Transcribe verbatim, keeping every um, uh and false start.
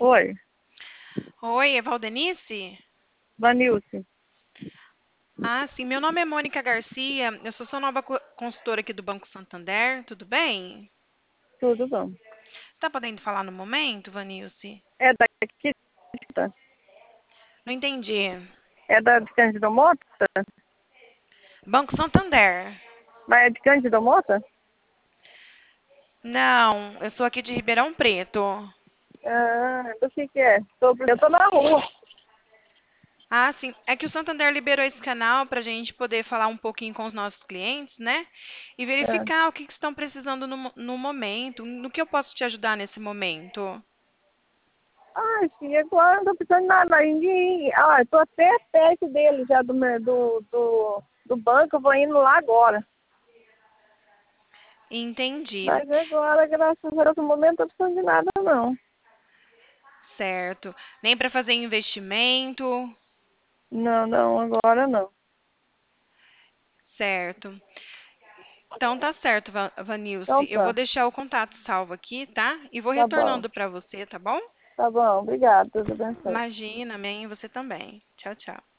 Oi, Oi, é Valdenice? Vanilce. Ah, sim, meu nome é Mônica Garcia, eu sou sua nova co- consultora aqui do Banco Santander, tudo bem? Tudo bom? Tá podendo falar no momento, Vanilce? É daqui, tá? Não entendi. É da de Cândido Mota? Banco Santander? Mas é de Cândido Mota? Não, eu sou aqui de Ribeirão Preto. Ah, do que que é? Tô, eu tô na rua. Ah, sim, é que o Santander liberou esse canal para a gente poder falar um pouquinho com os nossos clientes, né? E Ah, verificar o que que estão precisando no, mo- no momento, no que eu posso te ajudar nesse momento. ai, filha, agora não tô precisando de nada. Ninguém... Ah, eu tô até perto dele já do, meu- do, do, do banco, eu vou indo lá agora. Entendi, Mas agora, graças a Deus, no momento, não tô precisando de nada, não. certo. Nem para fazer investimento. Não, não, agora não. Certo. Então tá certo, Va- Então Vanilce. Eu vou tá, deixar o contato salvo aqui, tá? E vou tá bom. retornando para você, tá bom? Tá bom, obrigado, tudo bem. Imagina, amém, você também. Tchau, tchau.